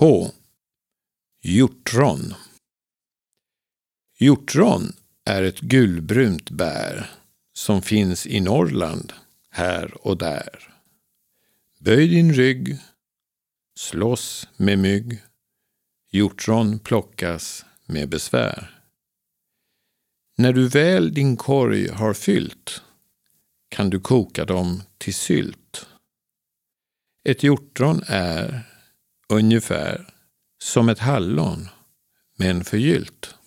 H. Hjortron. Hjortron är ett gulbrunt bär som finns i Norrland här och där. Böj din rygg, slåss med mygg, hjortron plockas med besvär. När du väl din korg har fyllt kan du koka dem till sylt. Ett hjortron är ungefär som ett hallon men förgyllt.